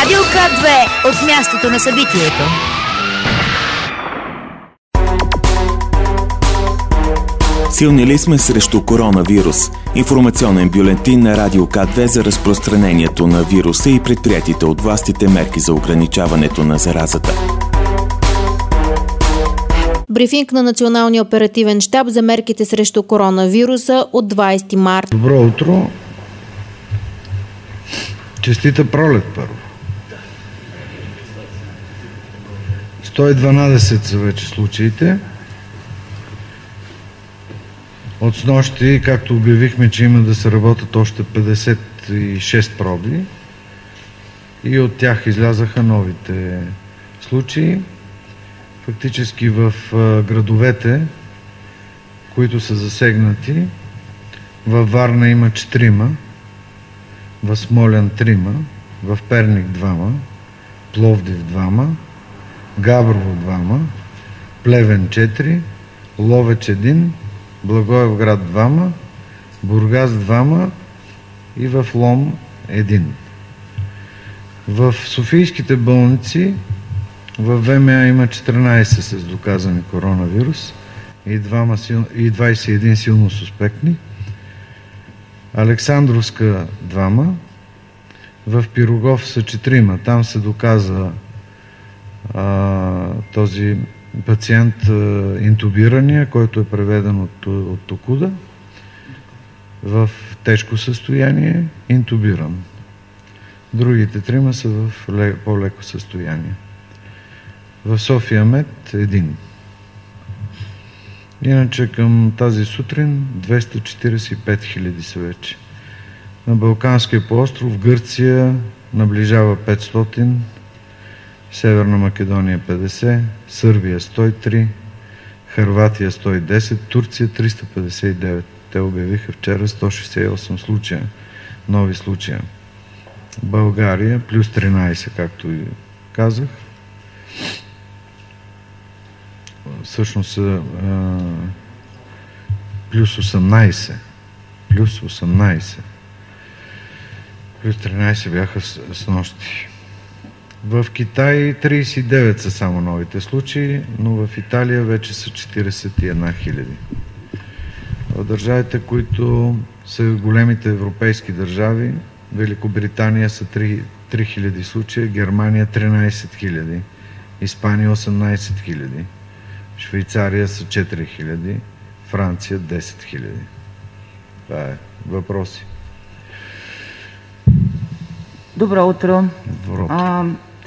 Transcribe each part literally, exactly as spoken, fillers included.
Радио К две от мястото на събитието. Силни ли сме срещу коронавирус? Информационен бюлетин на Радио К две за разпространението на вируса и предприятите от властите мерки за ограничаването на заразата. Брифинг на Националния оперативен щаб за мерките срещу коронавируса от двадесети март. Добро утро! Честита пролет първо. сто и дванадесет са вече случаите. От снощи, както обявихме, че има да се работят още петдесет и шест проби и от тях излязаха новите случаи. Фактически в градовете, които са засегнати, във Варна има четирима, в Смолян трима, в Перник двама, Пловдив двама, Габрово двама, Плевен четири, Ловеч един, Благоевград двама, Бургас двама и в Лом един. В софийските болници в ВМА има четиринадесет с доказани коронавирус и, и двадесет и един силно суспектни. Александровска двама, в Пирогов са четирима. Там се доказа а, този пациент а, интубирания, който е преведен от, от Токуда в тежко състояние, интубиран. Другите трима са в по-леко състояние. В София Мед един. Иначе към тази сутрин двеста четиридесет и пет хиляди са вече. На Балканския полуостров Гърция наближава петстотин, Северна Македония петдесет, Сърбия сто и три, Хърватия сто и десет, Турция триста петдесет и девет. Те обявиха вчера сто шестдесет и осем случая, нови случая. България плюс тринадесет, както и казах. Всъщност са плюс осемнадесет. Плюс осемнадесет. Плюс тринадесет бяха с, с нощи. В Китай тридесет и девет са само новите случаи, но в Италия вече са четиридесет и една хиляди. В държавите, които са големите европейски държави, Великобритания са три хиляди случая, Германия тринадесет хиляди, Испания осемнадесет хиляди, Швейцария са четири хиляди, Франция десет хиляди. Това е. Въпроси? Добро утро. Добро утро. А,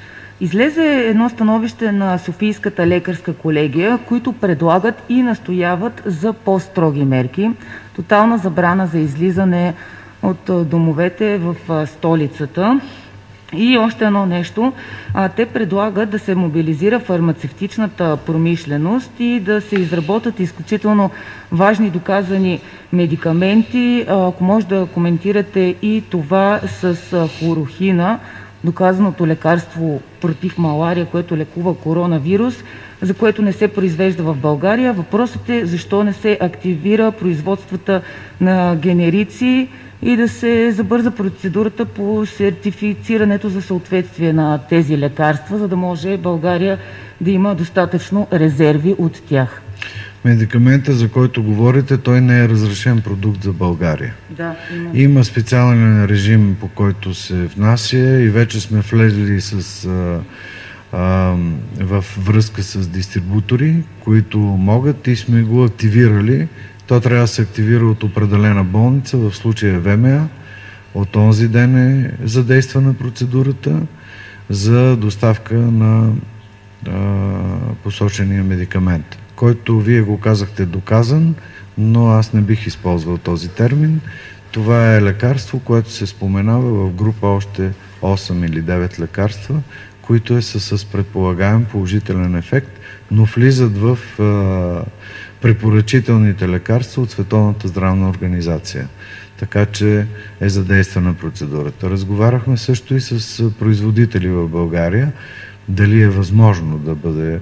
излезе едно становище на Софийската лекарска колегия, които предлагат и настояват за по-строги мерки. Тотална забрана за излизане от домовете в столицата. И още едно нещо, а, те предлагат да се мобилизира фармацевтичната промишленост и да се изработят изключително важни доказани медикаменти. А, ако може да коментирате и това с хлорохина, доказаното лекарство против малария, което лекува коронавирус, за което не се произвежда в България. Въпросът е защо не се активира производствата на генерици и да се забърза процедурата по сертифицирането за съответствие на тези лекарства, за да може България да има достатъчно резерви от тях. Медикамента, за който говорите, той не е разрешен продукт за България. Да, има. Има специален режим, по който се внася и вече сме влезли с, а, а, в връзка с дистрибутори, които могат и сме го активирали. То трябва да се активира от определена болница, в случая ВМА. От онзи ден е задействана процедурата за доставка на а, посочения медикамент, който вие го казахте доказан, но аз не бих използвал този термин. Това е лекарство, което се споменава в група още осем или девет лекарства, които е с предполагаем положителен ефект, но влизат в а, препоръчителните лекарства от Световната здравна организация. Така че е задействана процедурата. Разговаряхме също и с производители в България, дали е възможно да бъде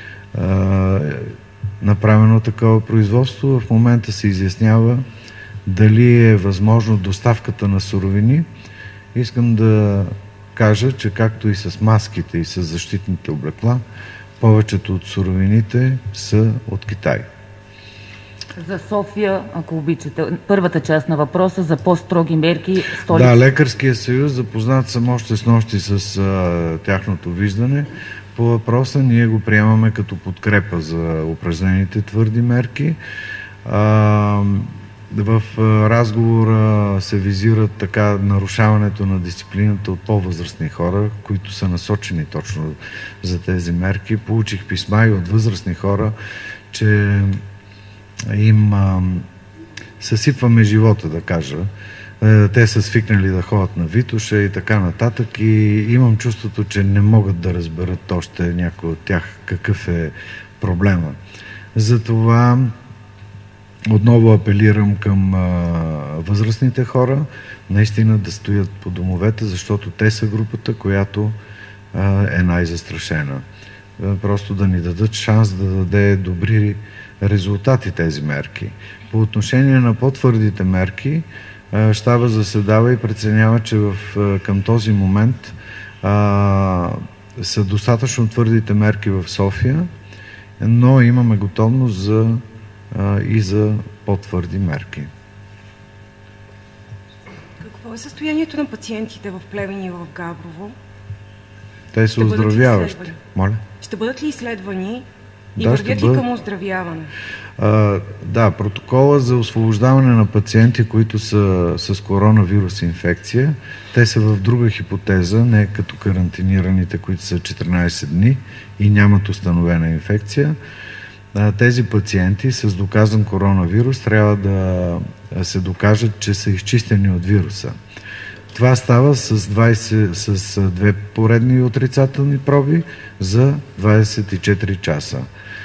а, направено такова производство. В момента се изяснява дали е възможно доставката на суровини. Искам да кажа, че както и с маските и с защитните облекла, повечето от суровините са от Китай. За София, ако обичате, първата част на въпроса за по-строги мерки. Столица. Да, Лекарския съюз, запознат съм още с нощи с а, тяхното виждане. По въпроса ние го приемаме като подкрепа за упражнените твърди мерки. А, в а, разговора се визират така нарушаването на дисциплината от по-възрастни хора, които са насочени точно за тези мерки. Получих писма и от възрастни хора, че им а, съсипваме живота, да кажа. Те са свикнали да ходят на Витоша и така нататък и имам чувството, че не могат да разберат още някой от тях какъв е проблема. Затова отново апелирам към а, възрастните хора наистина да стоят по домовете, защото те са групата, която а, е най-застрашена. А, просто да ни дадат шанс да даде добри резултати тези мерки. По отношение на по-твърдите мерки, щаба заседава и преценява, че в, към този момент а, са достатъчно твърдите мерки в София, но имаме готовност за, а, и за по-твърди мерки. Какво е състоянието на пациентите в Плевен и в Габрово? Те са оздравяващи. Моля? Ще бъдат ли изследвани и да, вървят ли бъд... към оздравяване? А, да, протокола за освобождаване на пациенти, които са с коронавирус инфекция, те са в друга хипотеза, не като карантинираните, които са четиринайсет дни и нямат установена инфекция. А, тези пациенти с доказан коронавирус трябва да се докажат, че са изчистени от вируса. Това става с, двайсет, с две поредни отрицателни проби за двайсет и четири часа.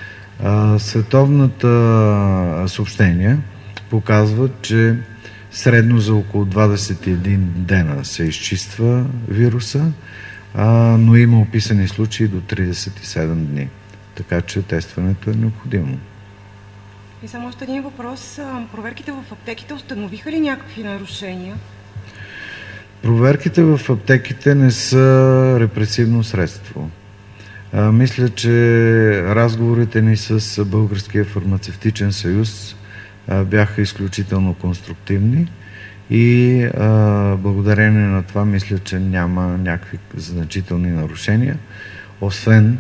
Световната съобщения показват, че средно за около двайсет и един дена се изчиства вируса, но има описани случаи до трийсет и седем дни. Така че тестването е необходимо. И само още един въпрос. Проверките в аптеките установиха ли някакви нарушения? Проверките в аптеките не са репресивно средство. А, мисля, че разговорите ни с Българския фармацевтичен съюз а, бяха изключително конструктивни и а, благодарение на това мисля, че няма някакви значителни нарушения, освен,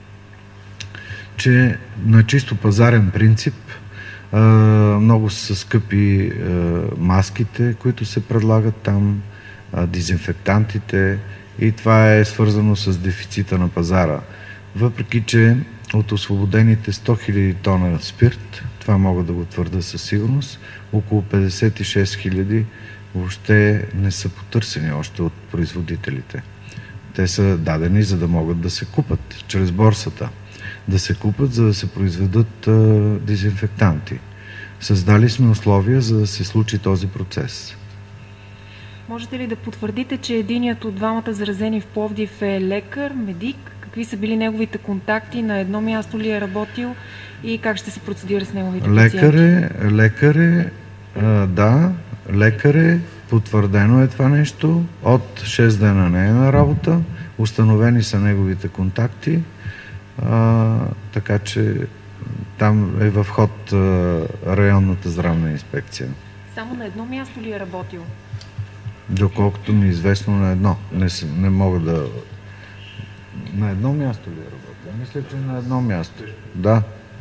че на чисто пазарен принцип а, много са скъпи а, маските, които се предлагат там, а, дезинфектантите, и това е свързано с дефицита на пазара. Въпреки че от освободените сто хиляди тона спирт, това мога да го твърда със сигурност, около петдесет и шест хиляди въобще не са потърсени още от производителите. Те са дадени, за да могат да се купат чрез борсата. Да се купат, за да се произведат а, дезинфектанти. Създали сме условия, за да се случи този процес. Можете ли да потвърдите, че единият от двамата заразени в Пловдив е лекар, медик? Какви са били неговите контакти? На едно място ли е работил? И как ще се процедира с неговите пациенти? Лекар е, лекар е а, да, лекар е, потвърдено е това нещо. От шест дена не е на работа. Установени са неговите контакти. А, така че там е в ход а, районната здравна инспекция. Само на едно място ли е работил? Доколкото ми е известно на едно. Не, не мога да... На едно място ли е работил? Мисля, че на едно място. Да.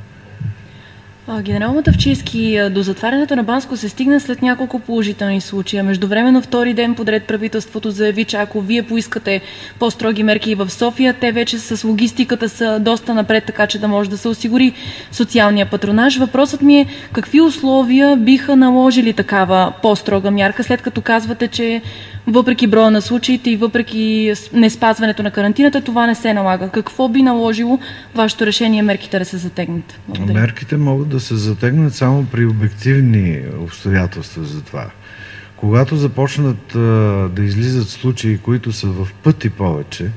Генерал Мутафчийски, до затварянето на Банско се стигна след няколко положителни случая. Междувременно втори ден подред правителството заяви, че ако вие поискате по-строги мерки и в София, те вече с логистиката са доста напред, така че да може да се осигури социалния патронаж. Въпросът ми е какви условия биха наложили такава по-строга мярка, след като казвате, че въпреки броя на случаите и въпреки неспазването на карантината, това не се налага. Какво би наложило вашето решение мерките да се затегнат? Благодаря. Мерките могат да се затегнат само при обективни обстоятелства за това. Когато започнат а, да излизат случаи, които са в пъти повече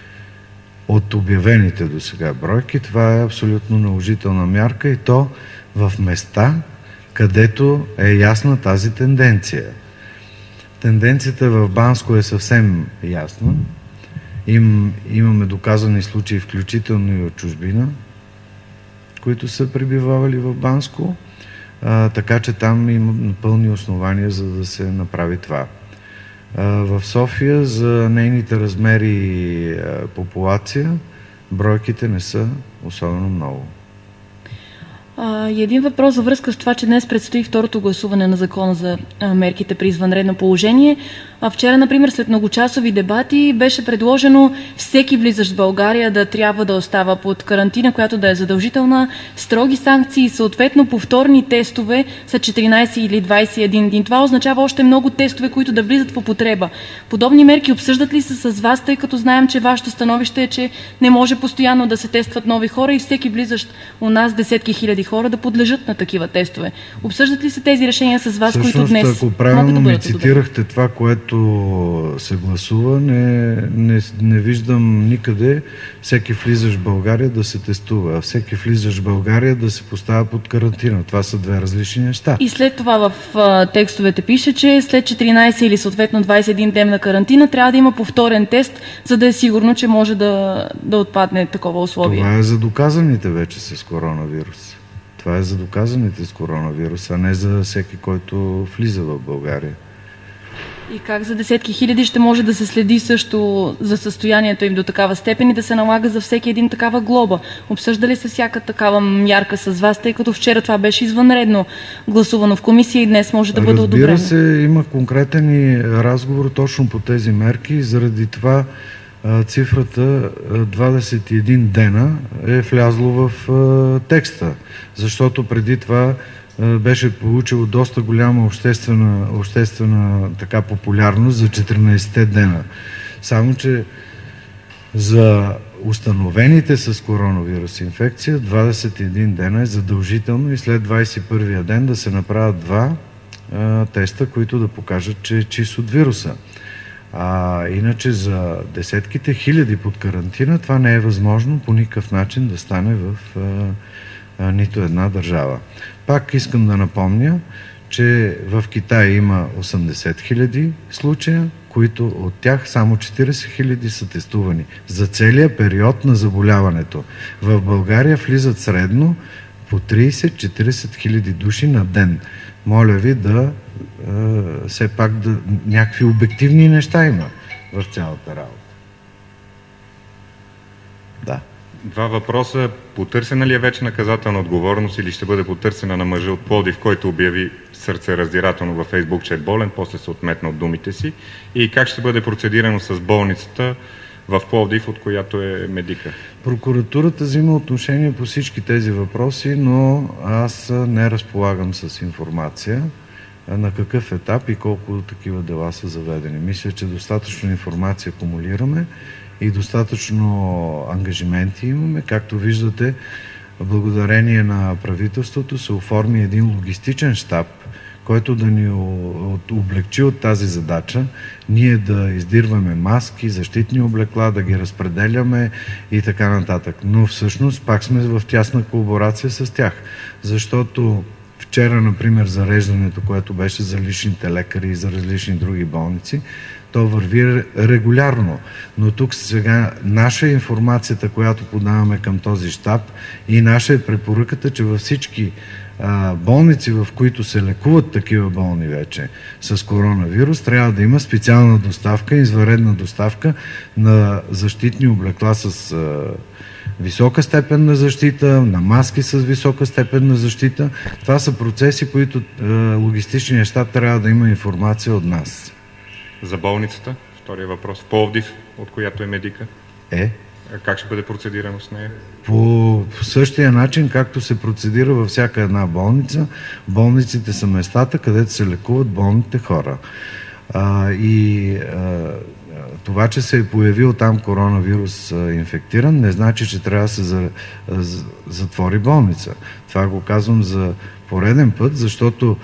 от обявените до сега бройки, това е абсолютно наложителна мярка и то в места, където е ясна тази тенденция. Тенденцията в Банско е съвсем ясна. Им, имаме доказани случаи, включително и от чужбина, които са пребивавали в Банско, а, така че там има пълни основания, за да се направи това. А, в София за нейните размери и а, популация бройките не са особено много. А, и един въпрос във връзка с това, че днес предстои второто гласуване на закона за а, мерките при извънредно положение. А вчера, например, след многочасови дебати беше предложено всеки влизащ в България да трябва да остава под карантина, която да е задължителна, строги санкции и съответно повторни тестове са четиринайсет или двайсет и един дни. Това означава още много тестове, които да влизат в употреба. Подобни мерки обсъждат ли се с вас, тъй като знаем, че вашето становище е, че не може постоянно да се тестват нови хора и всеки влизащ у нас десетки хиляди хора да подлежат на такива тестове. Обсъждат ли се тези решения с вас, всъщност, които днес ако правилно могат да бъдат ми цитирахте това, което се гласува, не, не, не виждам никъде всеки влизащ в България да се тестува, а всеки влизащ в България да се поставя под карантина. Това са две различни неща. И след това в а, текстовете пише, че след четиринайсет или съответно двайсет и един дневна карантина трябва да има повторен тест, за да е сигурно, че може да, да отпадне такова условие. Това е за доказаните вече с коронавирус. Това е за доказаните с коронавирус, а не за всеки, който влиза в България. И как за десетки хиляди ще може да се следи също за състоянието им до такава степен и да се налага за всеки един такава глоба? Обсъжда ли се всяка такава мярка с вас, тъй като вчера това беше извънредно гласувано в комисия и днес може да бъде одобрено? Разбира се, има конкретен разговор точно по тези мерки и заради това цифрата двайсет и един дена е влязло в текста, защото преди това беше получило доста голяма обществена, обществена така популярност за четиринайсет дена. Само че за установените с коронавирус инфекция двайсет и един дена е задължително и след двайсет и първия ден да се направят два а, теста, които да покажат, че е чист от вируса. А иначе за десетките хиляди под карантина това не е възможно по никакъв начин да стане в а, а, нито една държава. Пак искам да напомня, че в Китай има осемдесет хиляди случая, които от тях само четирийсет хиляди са тестувани за целия период на заболяването. В България влизат средно по трийсет-четирийсет хиляди души на ден. Моля ви да е, все пак да, някакви обективни неща има в цялата работа. Да. Два въпроса. Потърсена ли е вече наказателна отговорност или ще бъде потърсена на мъжа от Пловдив, който обяви сърцераздирателно във Фейсбук, че е болен, после се отметна от думите си? И как ще бъде процедирано с болницата в Пловдив, от която е медика? Прокуратурата взима отношение по всички тези въпроси, но аз не разполагам с информация на какъв етап и колко такива дела са заведени. Мисля, че достатъчно информация акумулираме и достатъчно ангажименти имаме. Както виждате, благодарение на правителството се оформи един логистичен щаб, който да ни облегчи от тази задача, ние да издирваме маски, защитни облекла, да ги разпределяме и така нататък. Но всъщност пак сме в тясна колаборация с тях, защото вчера, например, зареждането, което беше за личните лекари и за различни други болници, то върви регулярно. Но тук сега наша информацията, която подаваме към този щаб и наша е препоръката, че във всички а, болници, в които се лекуват такива болни вече с коронавирус, трябва да има специална доставка, извънредна доставка на защитни облекла с а, висока степен на защита, на маски с висока степен на защита. Това са процеси, които а, логистичният щаб трябва да има информация от нас. За болницата, втория въпрос. В Пловдив, от която е медика? Е. Как ще бъде процедирано с нея? По същия начин, както се процедира във всяка една болница. Болниците са местата, където се лекуват болните хора. А, и а, това, че се е появил там коронавирус а, инфектиран, не значи, че трябва да се за, а, затвори болница. Това го казвам за пореден път, защото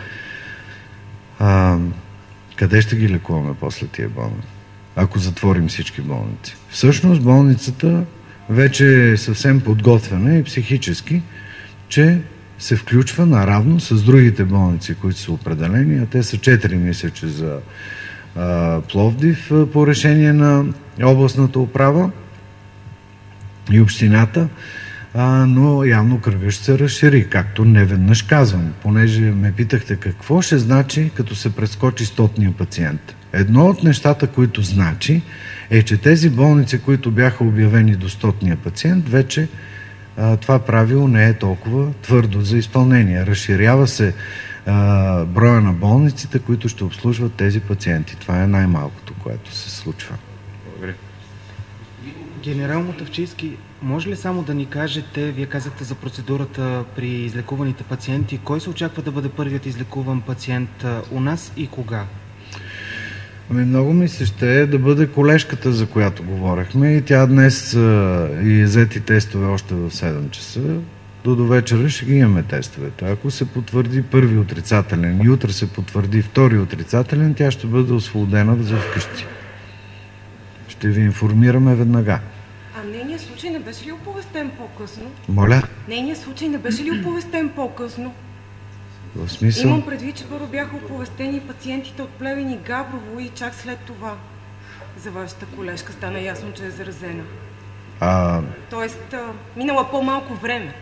а, къде ще ги лекуваме после тия болни, ако затворим всички болници? Всъщност болницата вече е съвсем подготвена и психически, че се включва наравно с другите болници, които са определени, а те са четири, мисля, че за а, Пловдив по решение на областната управа и общината, а, но явно кръгът ще се разшири, както неведнъж казвам, понеже ме питахте какво ще значи, като се прескочи стотния пациент. Едно от нещата, които значи, е, че тези болници, които бяха обявени до стотния пациент, вече а, това правило не е толкова твърдо за изпълнение. Разширява се а, броя на болниците, които ще обслужват тези пациенти. Това е най-малкото, което се случва. Благодаря. Генерал Мутафчийски, може ли само да ни кажете, вие казахте за процедурата при излекуваните пациенти, кой се очаква да бъде първият излекуван пациент у нас и кога? Ами много ми се ще е да бъде колежката, за която говорихме, и тя днес а, и взети тестове още в седем часа. До до вечера ще ги имаме тестовете. Ако се потвърди първи отрицателен и утре се потвърди втори отрицателен, тя ще бъде освободена за вкъщи. Ще ви информираме веднага. А нейният случай не беше ли оповестен по-късно? Моля? Нейният случай не беше ли оповестен по-късно? В смисъл? Имам предвид, че първо бяха оповестени пациентите от Плевен и Габрово и чак след това за вашата колежка стана ясно, че е заразена. А... Тоест, минала по-малко време.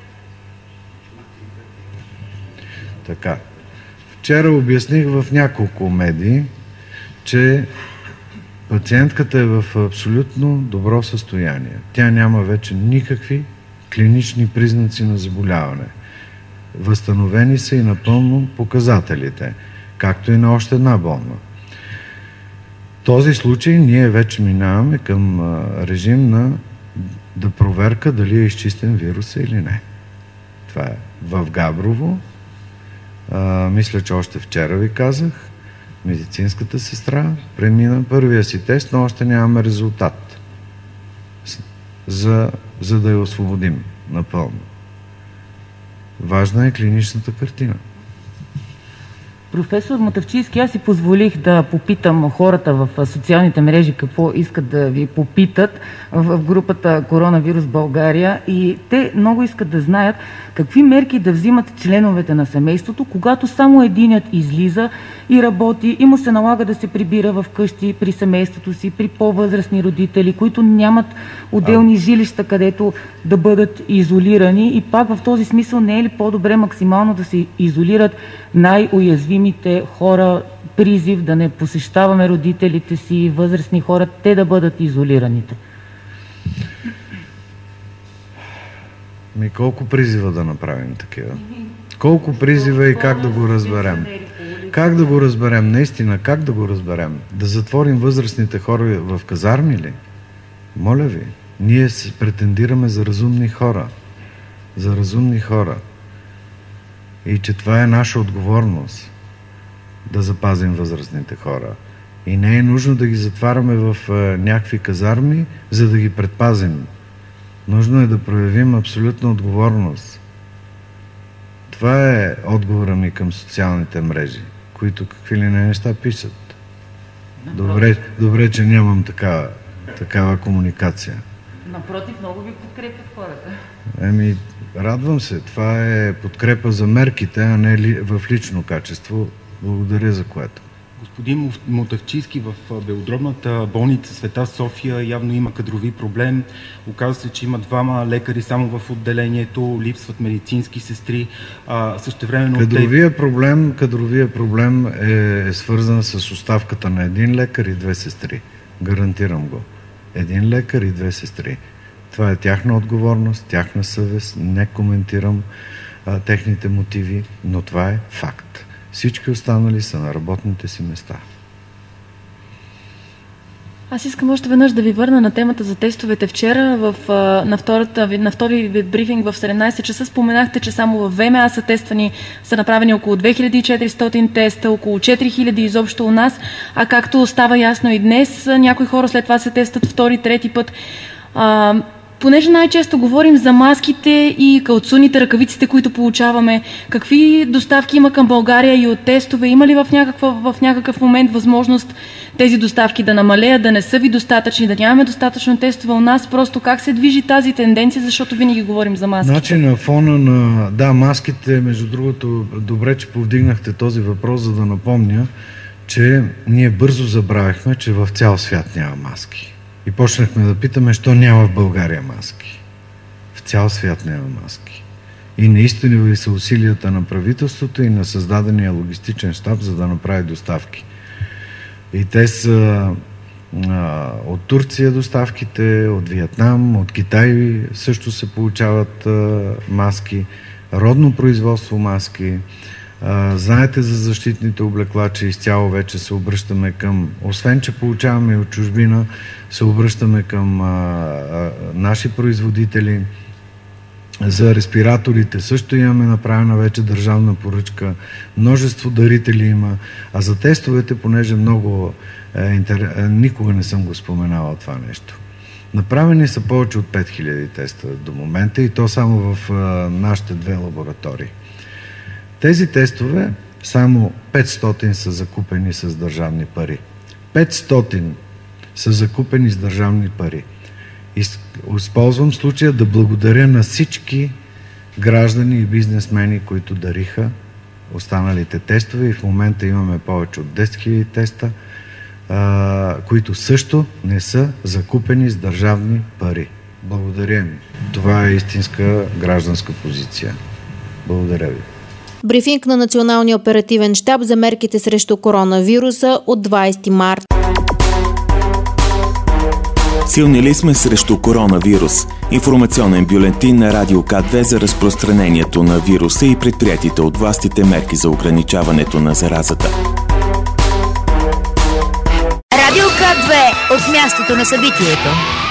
Така. Вчера обясних в няколко медии, че пациентката е в абсолютно добро състояние. Тя няма вече никакви клинични признаци на заболяване. Възстановени са и напълно показателите, както и на още една болна. В този случай ние вече минаваме към режим на да проверка дали е изчистен вируса или не. Това е в Габрово. А, мисля, че още вчера ви казах, медицинската сестра премина първия си тест, но още нямаме резултат, за, за да я освободим напълно. Важна е клиничната картина. Професор Мутафчийски, аз си позволих да попитам хората в социалните мрежи какво искат да ви попитат в групата Коронавирус България, и те много искат да знаят какви мерки да взимат членовете на семейството, когато само единият излиза и работи и му се налага да се прибира в къщи при семейството си, при по-възрастни родители, които нямат отделни жилища, където да бъдат изолирани. И пак в този смисъл не е ли по-добре максимално да се изолират най-уязвимите хора, призив да не посещаваме родителите си, възрастни хора, те да бъдат изолираните? Ми колко призива да направим такива? Колко призива и как да го разберем? Как да го разберем? Наистина, как да го разберем? Да затворим възрастните хора в казарми ли? Моля ви, ние се претендираме за разумни хора. За разумни хора. И че това е наша отговорност да запазим възрастните хора. И не е нужно да ги затваряме в е, някакви казарми, за да ги предпазим. Нужно е да проявим абсолютна отговорност. Това е отговора ми към социалните мрежи, които какви ли не неща пишат. Добре, добре, че нямам такава, такава комуникация. Напротив, много ви подкрепят хората. Еми, радвам се. Това е подкрепа за мерките, а не ли, в лично качество. Благодаря за което. Господин Мутафчийски, в Белодробната болница Света София явно има кадрови проблем. Оказва се, че има двама лекари само в отделението, липсват медицински сестри. А, същевременно... Кадровия проблем, кадровия проблем е, е свързан с оставката на един лекар и две сестри. Гарантирам го. Един лекар и две сестри. Това е тяхна отговорност, тяхна съвест. Не коментирам а, техните мотиви, но това е факт. Всички останали са на работните си места. Аз искам още веднъж да ви върна на темата за тестовете. Вчера в, на, втората, на втори брифинг в седемнайсет часа споменахте, че само в ВМА са тествани, са направени около две хиляди и четиристотин теста, около четири хиляди изобщо у нас, а както става ясно и днес, някои хора след това се тестват втори, трети път. А, Понеже най-често говорим за маските и калцуните, ръкавиците, които получаваме, какви доставки има към България и от тестове? Има ли в, някаква, в някакъв момент възможност тези доставки да намалеят, да не са ви достатъчни, да нямаме достатъчно тестове у нас? Просто как се движи тази тенденция, защото винаги говорим за маските? Значи на фона на... Да, маските, между другото, добре, че повдигнахте този въпрос, за да напомня, че ние бързо забравихме, че в цял свят няма маски. И почнахме да питаме, що няма в България маски. В цял свят няма маски. И наистина са усилията на правителството и на създадения логистичен щаб, за да направи доставки. И те са а, от Турция доставките, от Виетнам, от Китай също се получават а, маски, родно производство маски. А, знаете за защитните облекла, че изцяло вече се обръщаме към, освен че получаваме от чужбина, се обръщаме към а, а, наши производители. За респираторите също имаме направена вече държавна поръчка, множество дарители има, а за тестовете, понеже много е, интер... никога не съм го споменавал това нещо. Направени са повече от пет хиляди теста до момента и то само в а, нашите две лаборатории. Тези тестове, само петстотин са закупени с държавни пари. петстотин са закупени с държавни пари. Използвам случая да благодаря на всички граждани и бизнесмени, които дариха останалите тестове и в момента имаме повече от десет хиляди теста, а, които също не са закупени с държавни пари. Благодаря ми. Това е истинска гражданска позиция. Благодаря ви. Брифинг на Националния оперативен щаб за мерките срещу коронавируса от двадесети март. Силни ли сме срещу коронавирус? Информационен бюлетин на Радио К две за разпространението на вируса и предприятите от властите мерки за ограничаването на заразата. Радио К две от мястото на събитието.